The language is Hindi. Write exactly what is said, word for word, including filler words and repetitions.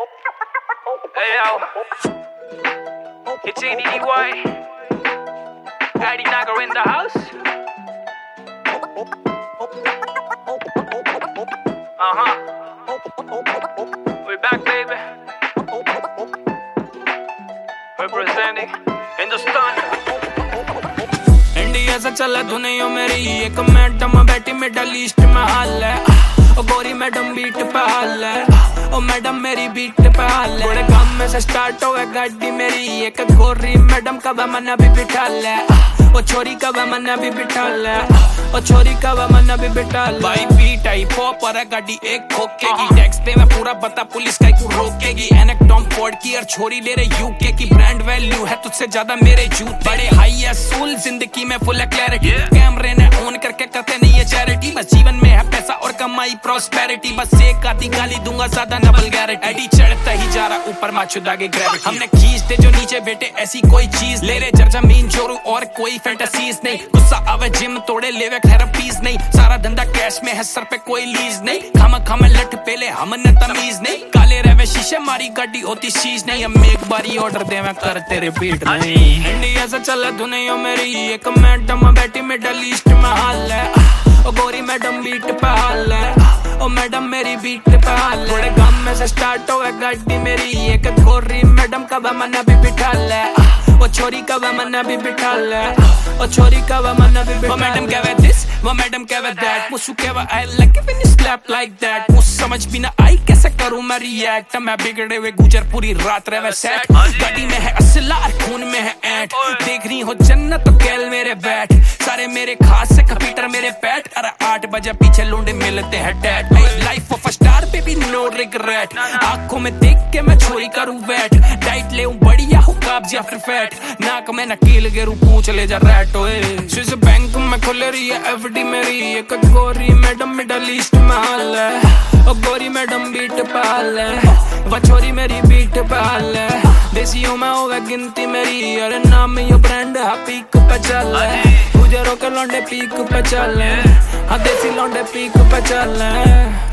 Hey yo, it's A D D Y, Adi Nagar in the house. Uh-huh, we're back baby, representing Hindustan. India से चला दुनिया मेरी एक मैडम बैठी मिडल ईस्ट में हाल है। ओ गोरी मैडम बीट पे हाल है। ओ मैडम मेरी बीट पे हाल है। बड़े काम में से स्टार्ट हो गाड़ी मेरी एक गोरी मैडम का बमना भी बिठा ले। ओ छोरी का बमना भी बिठा ले। ओ छोरी का बमना भी बिठा ले। भाई बीट आई पॉप और गाड़ी एक ठोकेगी। टैक्स पे मैं पूरा बता पुलिस का को रोकेगी। एनेक्टॉम फोर्ड की और छोरी ले रहे यूके की। ब्रांड वैल्यू है तुझसे ज्यादा मेरे जूते। बड़े हाई असूल जिंदगी में फुल क्लैरिटी। कैमरे ने ऑन करके करते नहीं ये चैरिटी। बस जीवन में है पैसा और कमाई प्रॉस्पेरिटी। बस एक आधी गाली दूंगा ज्यादा न वल्गैरिटी। एडी चढ़ता ही जा रहा ऊपर माचुदा के ग्रेविटी। हमने खींच दे जो नीचे बेटे ऐसी कोई चीज ले रहे जर जमीन छोरू और कोई फैंटेसीज नहीं। गुस्सा आवे जिम तोड़े लेवे थेरेपीज नहीं। सारा धंधा कैश में है सर पे कोई लीज नहीं। खामा खामा लट पेले हमने तमीज नहीं। काले रहे शीशे मारी गाड़ी होती चीज नहीं। हम एक बारी ऑर्डर दे मैं करते रिपीट नहीं। इंडिया से चला दुनिया मेरी एक मैडम बैठी मिडल ईस्ट में हाल है। ओ गोरी मैडम बीट पे हाल है। ओ मैडम मेरी बीट पे हाल है। थोड़े काम में से स्टार्ट हो गाड़ी मेरी एक गोरी मैडम का बमना भी बिठा ले। वो छोरी का बमना भी बिठा ले। ओ छोरी का बमना भी बिठा ले। वो मैडम कहवे दिस वो मैडम कहवे दैट। मुझे कहवा I like it when you slap like that. मुझे समझ भी ना आई कैसे करूं मैं रिएक्ट। मैं बिगड़े हुए गुजर पूरी रात रहे सेट। गाड़ी में है असला और खून में है ऐंठ। देख रही हो जन्नत तो कैल मेरे बैठ। सारे मेरे खास से कंप्यूटर मेरे पैट। अरे आठ बजे पीछे लूंडे मिलते हैं dad. Life of a star baby no regret. आंखों में देख के मैं छोरी करूं वेट। डाइट ले बढ़िया हो काब्ज या फिर फैट। नाक में नकील गेरू पूछ ले जा रैट। ओए स्विस बैंक में खुल रही है एफडी मेरी एक गोरी मैडम मिडल ईस्ट में हाल है। ओ गोरी मैडम बीट पे हाल है। वो छोरी मेरी बीट पे हाल है। देसियों में होगा गिनती मेरी और नाम यो ब्रांड है पीक पे चल है। गुजरों के लौंडे पीक पे चल है। हाँ देसी लौंडे पीक पे चल है।